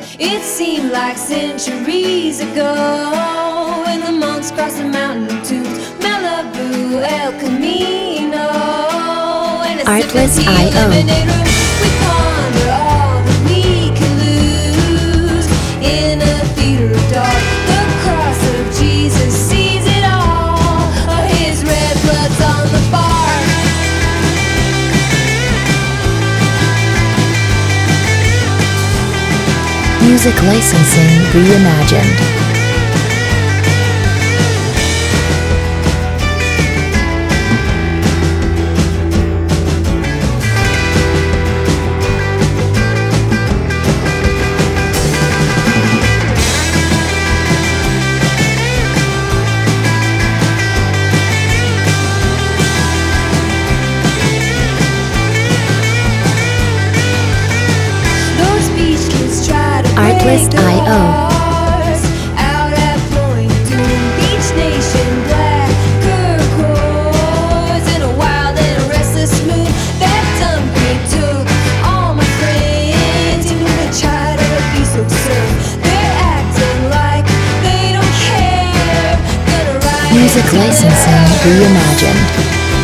It seemed like centuries ago when the monks crossed the mountain to Malibu, El Camino, and Artlist.io. We ponder all that we can lose in a theater of dark. The cross of Jesus sees it all. His red blood's on the bar. Music licensing reimagined. Artlist.io. Out at Flowing Dune, Beach Nation, black turquoise, in a wild and restless mood. That dumb green took all my friends, even they try to be so absurd. They're acting like they don't care. Gonna ride Music licensing reimagined.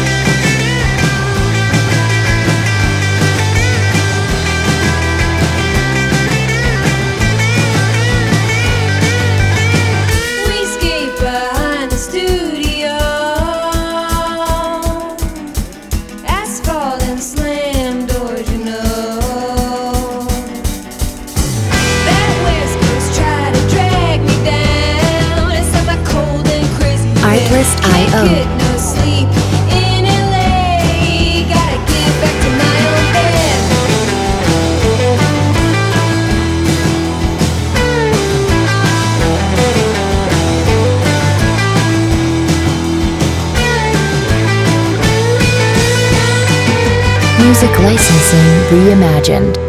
Artlist.io. Get no sleep in LA. Gotta get back to my own bed. Music licensing reimagined.